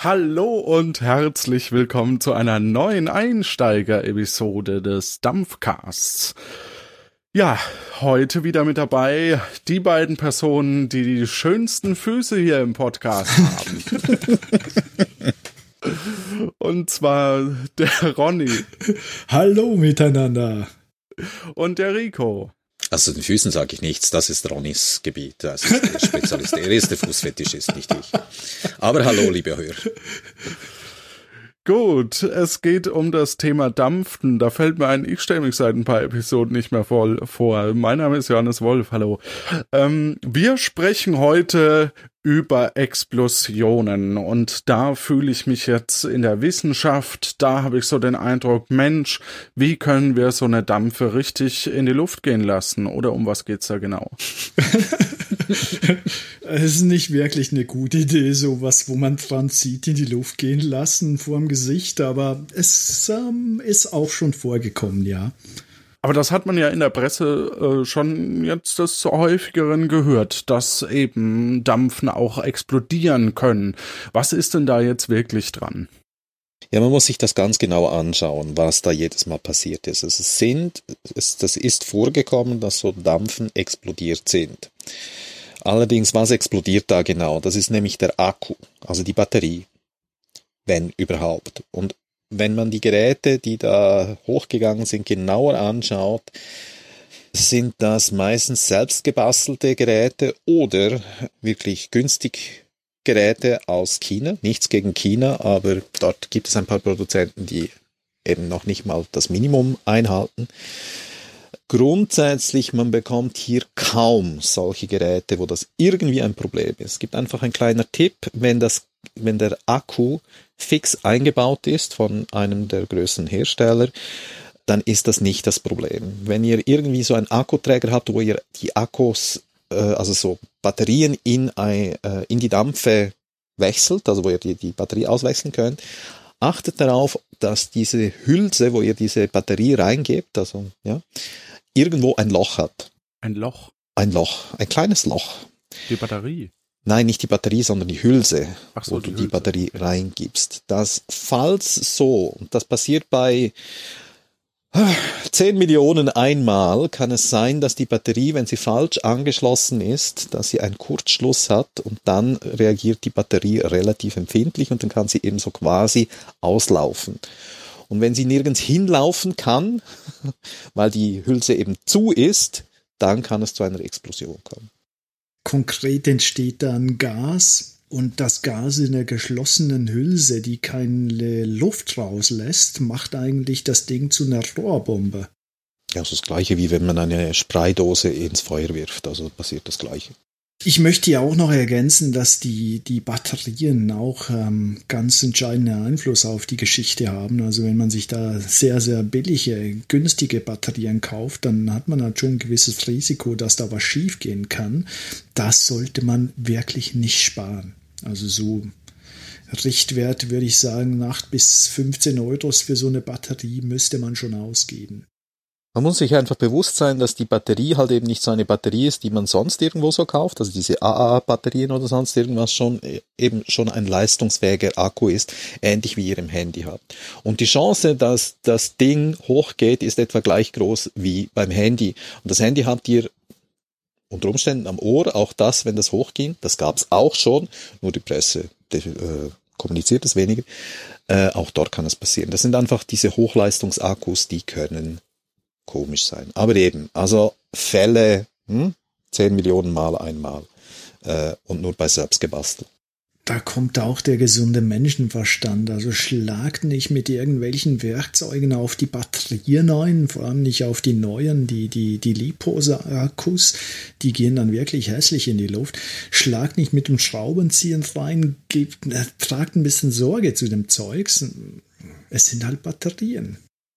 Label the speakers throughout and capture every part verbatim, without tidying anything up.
Speaker 1: Hallo und herzlich willkommen zu einer neuen Einsteiger-Episode des Dampfcasts. Ja, heute wieder mit dabei die beiden Personen, die die schönsten Füße hier im Podcast haben. Und zwar der Ronny.
Speaker 2: Hallo miteinander.
Speaker 1: Und der Rico.
Speaker 3: Also den Füßen sage ich nichts, das ist Ronnys Gebiet, das ist der Spezialist, er ist der Fußfetischist, nicht ich. Aber hallo, liebe Hörer.
Speaker 1: Gut, es geht um das Thema Dampfen. Da fällt mir ein, ich stelle mich seit ein paar Episoden nicht mehr voll vor. Mein Name ist Johannes Wolf, hallo. Ähm, wir sprechen heute über Explosionen und da fühle ich mich jetzt in der Wissenschaft, da habe ich so den Eindruck, Mensch, wie können wir so eine Dampfe richtig in die Luft gehen lassen? Oder um was geht's da genau?
Speaker 2: Es ist nicht wirklich eine gute Idee, sowas, wo man dran zieht, in die Luft gehen lassen vor dem Gesicht, aber es ähm, ist auch schon vorgekommen, ja.
Speaker 1: Aber das hat man ja in der Presse äh, schon jetzt des Häufigeren gehört, dass eben Dampfen auch explodieren können. Was ist denn da jetzt wirklich dran?
Speaker 3: Ja, man muss sich das ganz genau anschauen, was da jedes Mal passiert ist. Also es sind, es, das ist vorgekommen, dass so Dampfen explodiert sind. Allerdings, was explodiert da genau? Das ist nämlich der Akku, also die Batterie, wenn überhaupt. Und wenn man die Geräte, die da hochgegangen sind, genauer anschaut, sind das meistens selbst gebastelte Geräte oder wirklich günstig Geräte aus China. Nichts gegen China, aber dort gibt es ein paar Produzenten, die eben noch nicht mal das Minimum einhalten. Grundsätzlich, man bekommt hier kaum solche Geräte, wo das irgendwie ein Problem ist. Es gibt einfach ein kleiner Tipp, wenn das, wenn der Akku fix eingebaut ist von einem der größten Hersteller, dann ist das nicht das Problem. Wenn ihr irgendwie so einen Akkuträger habt, wo ihr die Akkus, äh, also so Batterien in, ein, äh, in die Dampfe wechselt, also wo ihr die, die Batterie auswechseln könnt, achtet darauf, dass diese Hülse, wo ihr diese Batterie reingebt, also ja, irgendwo ein Loch hat.
Speaker 1: Ein Loch?
Speaker 3: Ein Loch, ein kleines Loch.
Speaker 1: Die Batterie?
Speaker 3: Nein, nicht die Batterie, sondern die Hülse,
Speaker 1: Ach so,
Speaker 3: wo
Speaker 1: die
Speaker 3: du
Speaker 1: Hülse.
Speaker 3: die Batterie
Speaker 1: Okay.
Speaker 3: reingibst. Das, falls so, und das passiert bei zehn Millionen einmal, kann es sein, dass die Batterie, wenn sie falsch angeschlossen ist, dass sie einen Kurzschluss hat und dann reagiert die Batterie relativ empfindlich und dann kann sie eben so quasi auslaufen. Und wenn sie nirgends hinlaufen kann, weil die Hülse eben zu ist, dann kann es zu einer Explosion kommen.
Speaker 2: Konkret entsteht dann Gas und das Gas in der geschlossenen Hülse, die keine Luft rauslässt, macht eigentlich das Ding zu einer Rohrbombe.
Speaker 3: Ja, also das Gleiche, wie wenn man eine Spraydose ins Feuer wirft, also passiert das Gleiche.
Speaker 2: Ich möchte ja auch noch ergänzen, dass die, die Batterien auch ähm, ganz entscheidenden Einfluss auf die Geschichte haben. Also wenn man sich da sehr, sehr billige, günstige Batterien kauft, dann hat man halt schon ein gewisses Risiko, dass da was schiefgehen kann. Das sollte man wirklich nicht sparen. Also so Richtwert würde ich sagen, acht bis fünfzehn Euro für so eine Batterie müsste man schon ausgeben.
Speaker 3: Man muss sich einfach bewusst sein, dass die Batterie halt eben nicht so eine Batterie ist, die man sonst irgendwo so kauft, also diese A A-Batterien oder sonst irgendwas schon, eben schon ein leistungsfähiger Akku ist, ähnlich wie ihr im Handy habt. Und die Chance, dass das Ding hochgeht, ist etwa gleich groß wie beim Handy. Und das Handy habt ihr unter Umständen am Ohr, auch das, wenn das hochging, das gab's auch schon, nur die Presse äh, kommuniziert es weniger, äh, auch dort kann es passieren. Das sind einfach diese Hochleistungsakkus, die können komisch sein. Aber eben, also Fälle, hm, zehn Millionen Mal einmal äh, und nur bei selbst gebastelt.
Speaker 2: Da kommt auch der gesunde Menschenverstand. Also schlagt nicht mit irgendwelchen Werkzeugen auf die Batterien ein, vor allem nicht auf die neuen, die, die, die Liebhose-Akkus, die gehen dann wirklich hässlich in die Luft. Schlagt nicht mit dem Schraubenzieher rein, gebt, äh, tragt ein bisschen Sorge zu dem Zeugs. Es sind halt Batterien.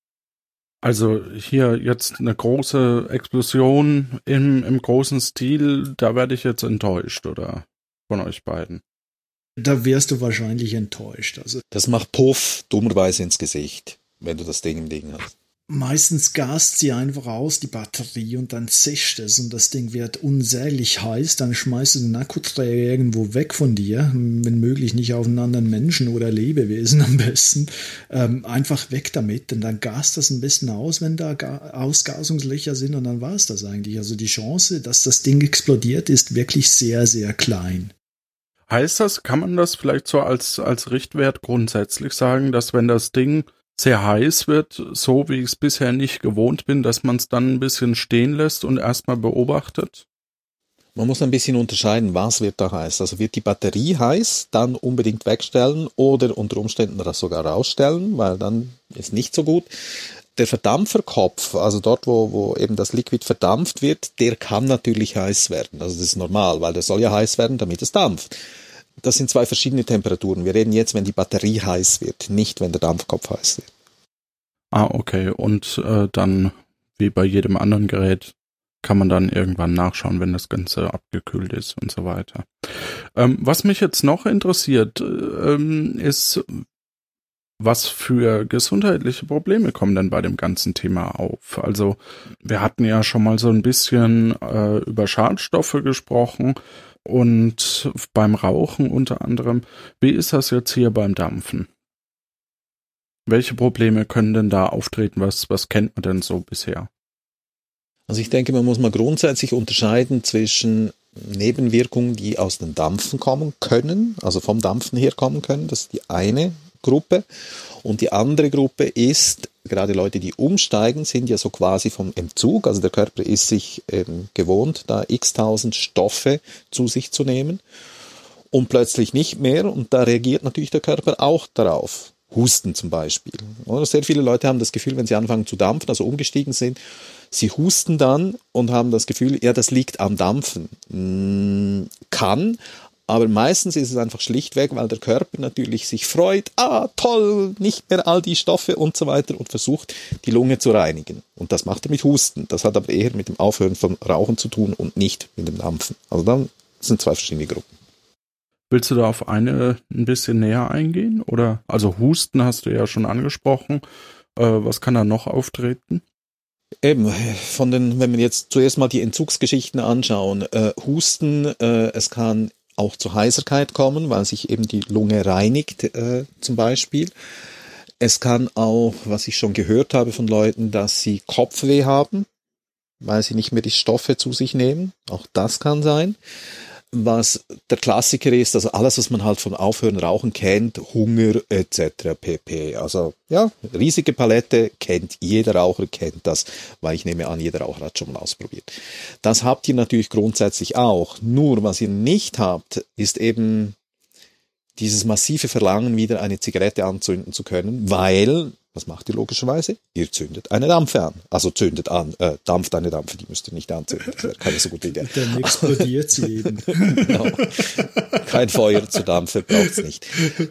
Speaker 1: Also hier jetzt eine große Explosion im, im großen Stil, da werde ich jetzt enttäuscht, oder? Von euch beiden.
Speaker 2: Da wärst du wahrscheinlich enttäuscht. Also
Speaker 3: Das macht Puff dummerweise ins Gesicht, wenn du das Ding im Ding hast.
Speaker 2: Meistens gast sie einfach aus, die Batterie, und dann zischt es und das Ding wird unsäglich heiß. Dann schmeißt du den Akkuträger irgendwo weg von dir, wenn möglich nicht auf einen anderen Menschen oder Lebewesen am besten. Ähm, einfach weg damit, und dann gast das ein bisschen aus, wenn da Ausgasungslöcher sind, und dann war es das eigentlich. Also die Chance, dass das Ding explodiert, ist wirklich sehr, sehr klein.
Speaker 1: Heißt das, kann man das vielleicht so als, als Richtwert grundsätzlich sagen, dass wenn das Ding sehr heiß wird, so wie ich es bisher nicht gewohnt bin, dass man es dann ein bisschen stehen lässt und erstmal beobachtet?
Speaker 3: Man muss ein bisschen unterscheiden, was wird da heiß. Also wird die Batterie heiß, dann unbedingt wegstellen oder unter Umständen das sogar rausstellen, weil dann ist nicht so gut. Der Verdampferkopf, also dort, wo, wo eben das Liquid verdampft wird, der kann natürlich heiß werden. Also das ist normal, weil der soll ja heiß werden, damit es dampft. Das sind zwei verschiedene Temperaturen. Wir reden jetzt, wenn die Batterie heiß wird, nicht wenn der Dampfkopf heiß wird.
Speaker 1: Ah, okay. Und äh, dann, wie bei jedem anderen Gerät, kann man dann irgendwann nachschauen, wenn das Ganze abgekühlt ist und so weiter. Ähm, was mich jetzt noch interessiert, ähm, ist, was für gesundheitliche Probleme kommen denn bei dem ganzen Thema auf? Also wir hatten ja schon mal so ein bisschen äh, über Schadstoffe gesprochen und beim Rauchen unter anderem. Wie ist das jetzt hier beim Dampfen? Welche Probleme können denn da auftreten? Was, was kennt man denn so bisher?
Speaker 3: Also ich denke, man muss mal grundsätzlich unterscheiden zwischen Nebenwirkungen, die aus dem Dampfen kommen können, also vom Dampfen herkommen können. Das ist die eine Gruppe. Und die andere Gruppe ist, gerade Leute, die umsteigen, sind ja so quasi vom Entzug. Also der Körper ist sich ähm, gewohnt, da x-tausend Stoffe zu sich zu nehmen und plötzlich nicht mehr. Und da reagiert natürlich der Körper auch darauf. Husten zum Beispiel. Oder sehr viele Leute haben das Gefühl, wenn sie anfangen zu dampfen, also umgestiegen sind, sie husten dann und haben das Gefühl, ja, das liegt am Dampfen. Hm, kann, aber meistens ist es einfach schlichtweg, weil der Körper natürlich sich freut, ah, toll, nicht mehr all die Stoffe und so weiter, und versucht, die Lunge zu reinigen. Und das macht er mit Husten. Das hat aber eher mit dem Aufhören von Rauchen zu tun und nicht mit dem Dampfen. Also dann sind zwei verschiedene Gruppen.
Speaker 1: Willst du da auf eine ein bisschen näher eingehen? Oder, also Husten hast du ja schon angesprochen. Äh, was kann da noch auftreten?
Speaker 3: Eben, von den, wenn wir jetzt zuerst mal die Entzugsgeschichten anschauen, äh, Husten, äh, es kann auch zu Heiserkeit kommen, weil sich eben die Lunge reinigt, äh, zum Beispiel. Es kann auch, was ich schon gehört habe von Leuten, dass sie Kopfweh haben, weil sie nicht mehr die Stoffe zu sich nehmen. Auch das kann sein. Was der Klassiker ist, also alles, was man halt vom Aufhören Rauchen kennt, Hunger et cetera pp. Also ja, riesige Palette, kennt jeder Raucher, kennt das, weil ich nehme an, jeder Raucher hat schon mal ausprobiert. Das habt ihr natürlich grundsätzlich auch. Nur, was ihr nicht habt, ist eben dieses massive Verlangen, wieder eine Zigarette anzünden zu können, weil, was macht ihr logischerweise? Ihr zündet eine Dampfe an. Also zündet an, äh, dampft eine Dampfe, die müsst ihr nicht anzünden. Das wäre keine so gute Idee.
Speaker 2: Dann explodiert sie eben.
Speaker 3: Genau. Kein Feuer zu Dampfe braucht's nicht.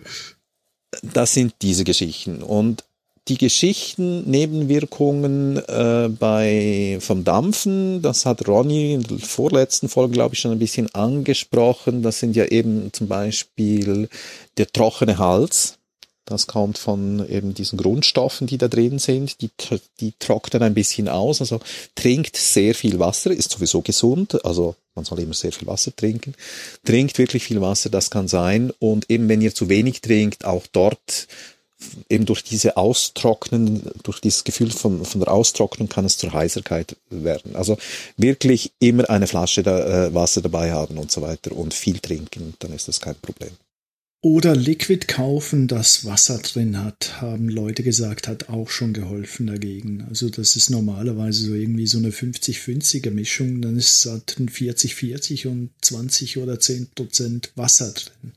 Speaker 3: Das sind diese Geschichten. Und die Geschichten, Nebenwirkungen äh, bei vom Dampfen, das hat Ronny in der vorletzten Folge, glaube ich, schon ein bisschen angesprochen. Das sind ja eben zum Beispiel der trockene Hals. Das kommt von eben diesen Grundstoffen, die da drin sind. Die, die trocknen ein bisschen aus. Also trinkt sehr viel Wasser, ist sowieso gesund. Also man soll immer sehr viel Wasser trinken. Trinkt wirklich viel Wasser, das kann sein. Und eben wenn ihr zu wenig trinkt, auch dort eben durch diese Austrocknen, durch dieses Gefühl von, von der Austrocknung kann es zur Heiserkeit werden. Also wirklich immer eine Flasche da, äh, Wasser dabei haben und so weiter und viel trinken, dann ist das kein Problem.
Speaker 2: Oder Liquid kaufen, das Wasser drin hat, haben Leute gesagt, hat auch schon geholfen dagegen. Also das ist normalerweise so irgendwie so eine fünfzig fünfziger Mischung, dann ist es halt ein vierzig vierzig und zwanzig oder zehn Prozent Wasser drin.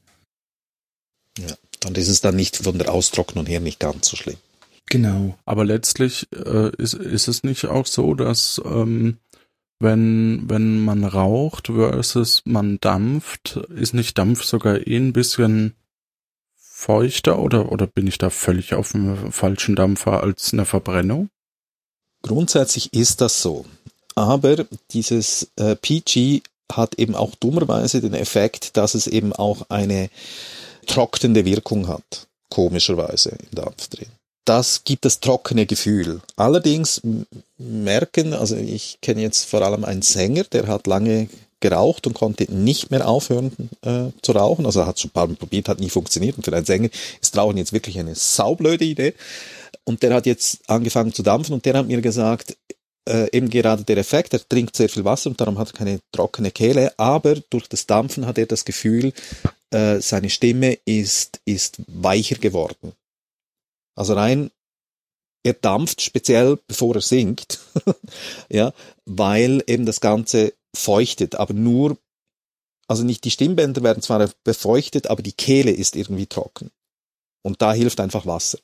Speaker 3: Ja, dann ist es dann nicht von der Austrocknung her nicht ganz so schlimm.
Speaker 2: Genau.
Speaker 1: Aber letztlich äh, ist, ist es nicht auch so, dass ähm, wenn, wenn man raucht versus man dampft, ist nicht Dampf sogar eh ein bisschen feuchter oder, oder bin ich da völlig auf dem falschen Dampfer als eine Verbrennung?
Speaker 3: Grundsätzlich ist das so. Aber dieses äh, P G hat eben auch dummerweise den Effekt, dass es eben auch eine trocknende Wirkung hat. Komischerweise im Dampf drin. das gibt das trockene Gefühl. Allerdings merken, also ich kenne jetzt vor allem einen Sänger, der hat lange geraucht und konnte nicht mehr aufhören äh, zu rauchen. Also er hat schon ein paar Mal probiert, hat nie funktioniert. Und für einen Sänger ist Rauchen jetzt wirklich eine saublöde Idee. Und der hat jetzt angefangen zu dampfen und der hat mir gesagt, äh, eben gerade der Effekt, er trinkt sehr viel Wasser und darum hat er keine trockene Kehle, aber durch das Dampfen hat er das Gefühl, äh, seine Stimme ist, ist weicher geworden. Also rein, er dampft speziell bevor er singt, ja, weil eben das Ganze feuchtet, aber nur, also nicht die Stimmbänder werden zwar befeuchtet, aber die Kehle ist irgendwie trocken. Und da hilft einfach Wasser.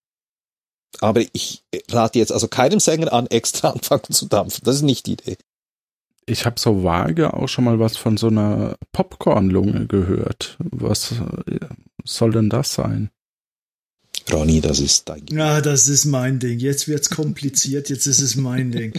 Speaker 3: Aber ich rate jetzt also keinem Sänger an, extra anfangen zu dampfen. Das ist nicht die Idee.
Speaker 1: Ich habe so vage auch schon mal was von so einer Popcornlunge gehört. Was soll denn das sein?
Speaker 3: Ronny, das ist dein Ding.
Speaker 2: Ja, das ist mein Ding. Jetzt wird's kompliziert, jetzt ist es mein Ding.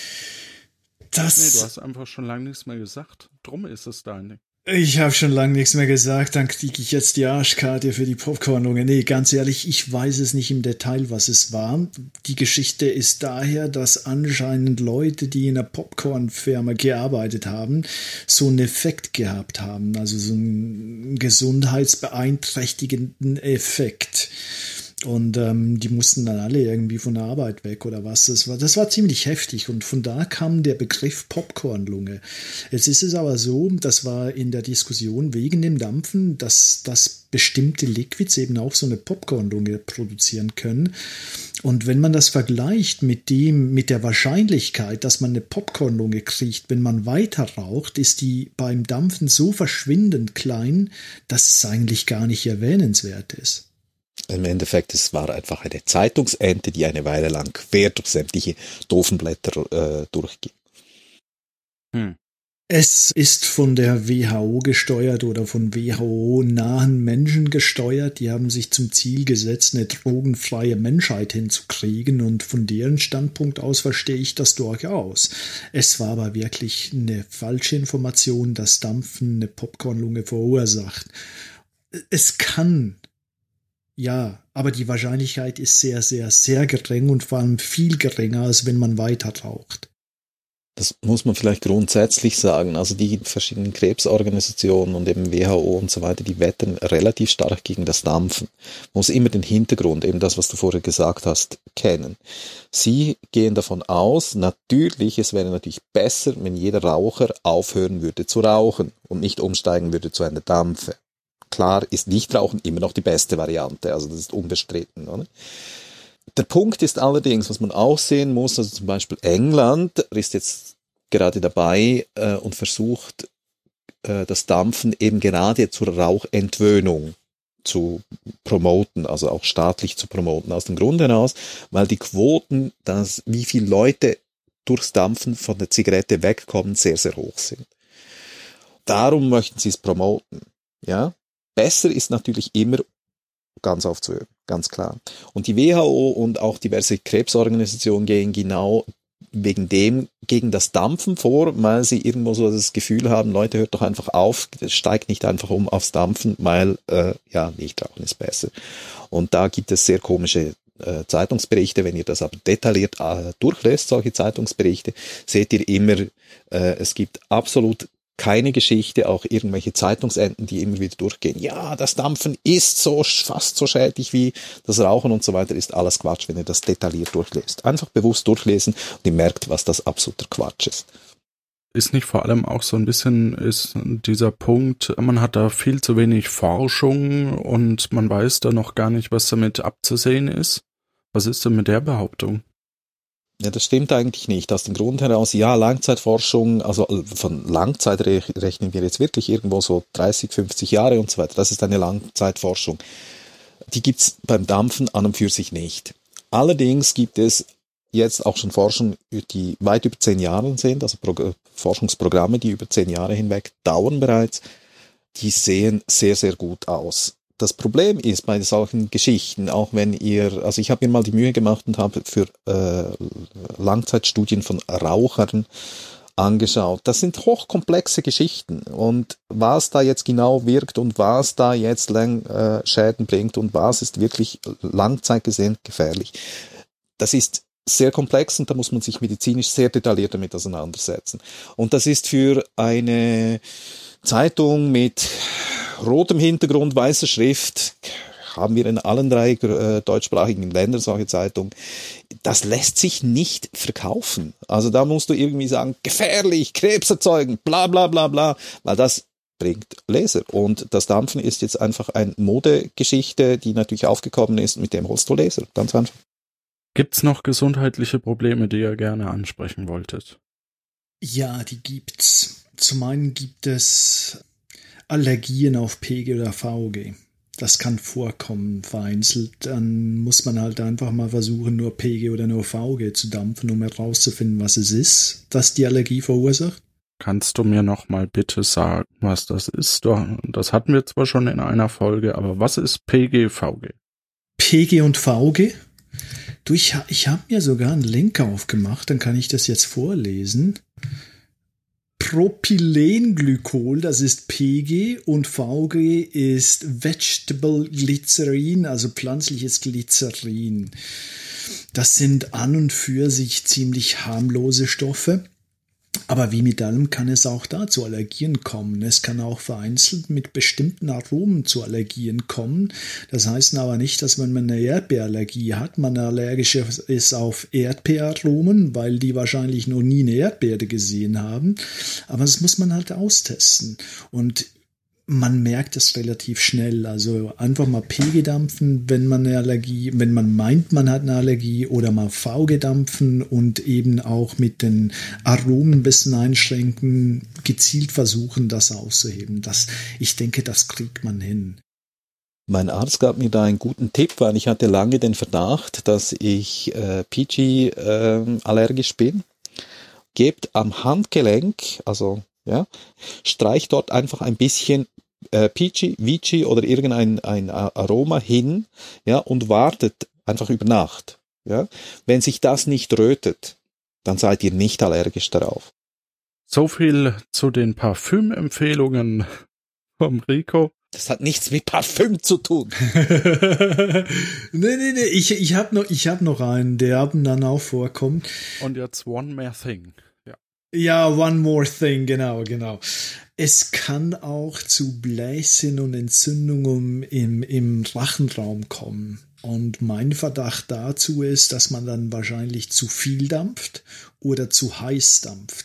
Speaker 2: Das
Speaker 1: nee, du hast einfach schon lange nichts mehr gesagt. Drum ist es dein Ding.
Speaker 2: Ich habe schon lange nichts mehr gesagt, dann kriege ich jetzt die Arschkarte für die Popcornlunge. Nee, ganz ehrlich, ich weiß es nicht im Detail, was es war. Die Geschichte ist daher, dass anscheinend Leute, die in einer Popcornfirma gearbeitet haben, so einen Effekt gehabt haben, also so einen gesundheitsbeeinträchtigenden Effekt. Und ähm, die mussten dann alle irgendwie von der Arbeit weg oder was. Das war, das war ziemlich heftig und von da kam der Begriff Popcornlunge. Jetzt ist es aber so, das war in der Diskussion wegen dem Dampfen, dass, dass bestimmte Liquids eben auch so eine Popcornlunge produzieren können. Und wenn man das vergleicht mit dem, mit der Wahrscheinlichkeit, dass man eine Popcornlunge kriegt, wenn man weiter raucht, ist die beim Dampfen so verschwindend klein, dass es eigentlich gar nicht erwähnenswert ist.
Speaker 3: Im Endeffekt, es war einfach eine Zeitungsente, die eine Weile lang quer durch sämtliche doofen Blätter äh, durchging.
Speaker 2: Hm. Es ist von der W H O gesteuert oder von W H O-nahen Menschen gesteuert. Die haben sich zum Ziel gesetzt, eine drogenfreie Menschheit hinzukriegen und von deren Standpunkt aus verstehe ich das durchaus. Es war aber wirklich eine falsche Information, dass Dampfen eine Popcornlunge verursacht. Es kann... Ja, aber die Wahrscheinlichkeit ist sehr, sehr, sehr gering und vor allem viel geringer, als wenn man weiter raucht.
Speaker 3: Das muss man vielleicht grundsätzlich sagen. Also die verschiedenen Krebsorganisationen und eben W H O und so weiter, die wettern relativ stark gegen das Dampfen. Man muss immer den Hintergrund, eben das, was du vorher gesagt hast, kennen. Sie gehen davon aus, natürlich, es wäre natürlich besser, wenn jeder Raucher aufhören würde zu rauchen und nicht umsteigen würde zu einer Dampfe. Klar ist Nichtrauchen immer noch die beste Variante, also das ist unbestritten. Oder? Der Punkt ist allerdings, was man auch sehen muss, also zum Beispiel England ist jetzt gerade dabei äh, und versucht, äh, das Dampfen eben gerade zur Rauchentwöhnung zu promoten, also auch staatlich zu promoten. Aus dem Grund heraus, weil die Quoten, dass wie viele Leute durchs Dampfen von der Zigarette wegkommen, sehr, sehr hoch sind. Darum möchten sie es promoten, ja. Besser ist natürlich immer ganz aufzuhören, ganz klar. Und die W H O und auch diverse Krebsorganisationen gehen genau wegen dem gegen das Dampfen vor, weil sie irgendwo so das Gefühl haben, Leute, hört doch einfach auf, steigt nicht einfach um aufs Dampfen, weil, äh, ja, Nichtrauchen ist besser. Und da gibt es sehr komische äh, Zeitungsberichte. Wenn ihr das aber detailliert äh, durchlässt, solche Zeitungsberichte, seht ihr immer, äh, es gibt absolut keine Geschichte, auch irgendwelche Zeitungsenden, die immer wieder durchgehen. Ja, das Dampfen ist so fast so schädlich wie das Rauchen und so weiter, ist alles Quatsch, wenn ihr das detailliert durchlässt. Einfach bewusst durchlesen und ihr merkt, was das absoluter Quatsch ist.
Speaker 1: Ist nicht vor allem auch so ein bisschen ist dieser Punkt, man hat da viel zu wenig Forschung und man weiß da noch gar nicht, was damit abzusehen ist? Was ist denn mit der Behauptung?
Speaker 3: Ja, das stimmt eigentlich nicht. Aus dem Grund heraus, ja, Langzeitforschung, also von Langzeit rechnen wir jetzt wirklich irgendwo so dreißig, fünfzig Jahre und so weiter. Das ist eine Langzeitforschung. Die gibt's beim Dampfen an und für sich nicht. Allerdings gibt es jetzt auch schon Forschung, die weit über zehn Jahre sind, also Pro- Forschungsprogramme, die über zehn Jahre hinweg dauern bereits. Die sehen sehr, sehr gut aus. Das Problem ist bei solchen Geschichten, auch wenn ihr, also ich habe mir mal die Mühe gemacht und habe für äh, Langzeitstudien von Rauchern angeschaut. Das sind hochkomplexe Geschichten und was da jetzt genau wirkt und was da jetzt Lang, äh, Schäden bringt und was ist wirklich langzeitgesehen gefährlich. Das ist sehr komplex und da muss man sich medizinisch sehr detailliert damit auseinandersetzen. Und das ist für eine Zeitung mit rotem Hintergrund, weißer Schrift, haben wir in allen drei äh, deutschsprachigen Ländern solche Zeitungen, das lässt sich nicht verkaufen. Also da musst du irgendwie sagen, gefährlich, krebserzeugend, bla bla bla bla, weil das bringt Leser. Und das Dampfen ist jetzt einfach eine Modegeschichte, die natürlich aufgekommen ist, mit dem holst du Leser, ganz einfach.
Speaker 1: Gibt's noch gesundheitliche Probleme, die ihr gerne ansprechen wolltet?
Speaker 2: Ja, die gibt's. Zum einen gibt es Allergien auf P G oder V G. Das kann vorkommen, vereinzelt. Dann muss man halt einfach mal versuchen, nur P G oder nur V G zu dampfen, um herauszufinden, was es ist, das die Allergie verursacht.
Speaker 1: Kannst du mir noch mal bitte sagen, was das ist? Das hatten wir zwar schon in einer Folge, aber was ist P G, V G?
Speaker 2: P G und V G? Du, ich, ich habe mir sogar einen Link aufgemacht, dann kann ich das jetzt vorlesen. Propylenglykol, das ist P G und V G ist Vegetable Glycerin, also pflanzliches Glycerin. Das sind an und für sich ziemlich harmlose Stoffe. Aber wie mit allem kann es auch da zu Allergien kommen. Es kann auch vereinzelt mit bestimmten Aromen zu Allergien kommen. Das heißt aber nicht, dass wenn man eine Erdbeerallergie hat, man allergisch ist auf Erdbeeraromen, weil die wahrscheinlich noch nie eine Erdbeere gesehen haben. Aber das muss man halt austesten. Und man merkt es relativ schnell. Also einfach mal P G dampfen, wenn man eine Allergie, wenn man meint, man hat eine Allergie, oder mal V G dampfen und eben auch mit den Aromen ein bisschen einschränken, gezielt versuchen, das auszuheben. Das, ich denke, das kriegt man hin.
Speaker 3: Mein Arzt gab mir da einen guten Tipp, weil ich hatte lange den Verdacht, dass ich äh, P G äh, allergisch bin. Gebt am Handgelenk, also ja, streich dort einfach ein bisschen äh, Peachy, Vichy oder irgendein ein Aroma hin, ja, und wartet einfach über Nacht. Ja. Wenn sich das nicht rötet, dann seid ihr nicht allergisch darauf.
Speaker 1: So viel zu den Parfümempfehlungen vom Rico.
Speaker 3: Das hat nichts mit Parfüm zu tun.
Speaker 2: nee, nee, nee, ich, ich habe noch, ich hab noch einen, der ab und dann auch vorkommt.
Speaker 1: Und jetzt One More Thing.
Speaker 2: Ja, one more thing, genau, genau. Es kann auch zu Bläschen und Entzündungen im, im Rachenraum kommen. Und mein Verdacht dazu ist, dass man dann wahrscheinlich zu viel dampft oder zu heiß dampft.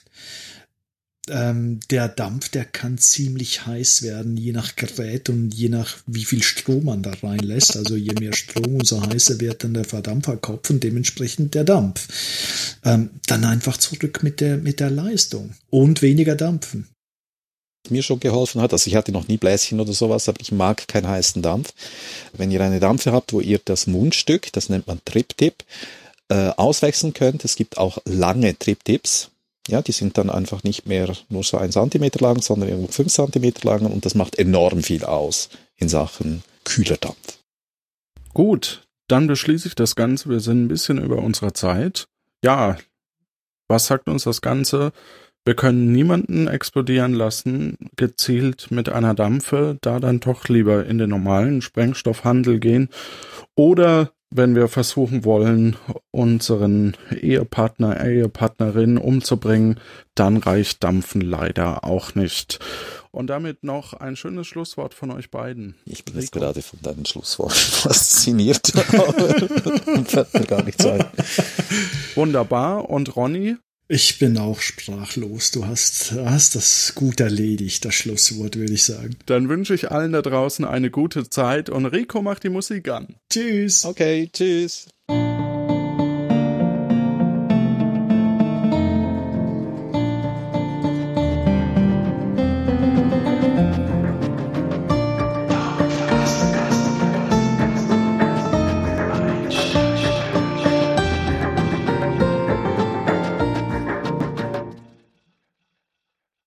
Speaker 2: Ähm, der Dampf, der kann ziemlich heiß werden, je nach Gerät und je nach wie viel Strom man da reinlässt. Also je mehr Strom, umso heißer wird dann der Verdampferkopf und dementsprechend der Dampf. Ähm, dann einfach zurück mit der, mit der Leistung und weniger dampfen.
Speaker 3: Mir schon geholfen hat, also ich hatte noch nie Bläschen oder sowas, aber ich mag keinen heißen Dampf. Wenn ihr eine Dampfe habt, wo ihr das Mundstück, das nennt man Trip-Tip, äh, auswechseln könnt, es gibt auch lange Trip-Tips. Ja, die sind dann einfach nicht mehr nur so ein Zentimeter lang, sondern irgendwo fünf Zentimeter lang und das macht enorm viel aus in Sachen kühler Dampf.
Speaker 1: Gut, dann beschließe ich das Ganze. Wir sind ein bisschen über unserer Zeit. Ja, was sagt uns das Ganze? Wir können niemanden explodieren lassen, gezielt mit einer Dampfe, da dann doch lieber in den normalen Sprengstoffhandel gehen oder wenn wir versuchen wollen, unseren Ehepartner, Ehepartnerin umzubringen, dann reicht Dampfen leider auch nicht. Und damit noch ein schönes Schlusswort von euch beiden.
Speaker 3: Ich bin jetzt gerade von deinem Schlusswort fasziniert, aber fällt mir gar nichts ein.
Speaker 1: Wunderbar. Und Ronny?
Speaker 2: Ich bin auch sprachlos. Du hast, hast das gut erledigt, das Schlusswort, würde ich sagen.
Speaker 1: Dann wünsche ich allen da draußen eine gute Zeit und Rico macht die Musik an.
Speaker 2: Tschüss.
Speaker 3: Okay, tschüss.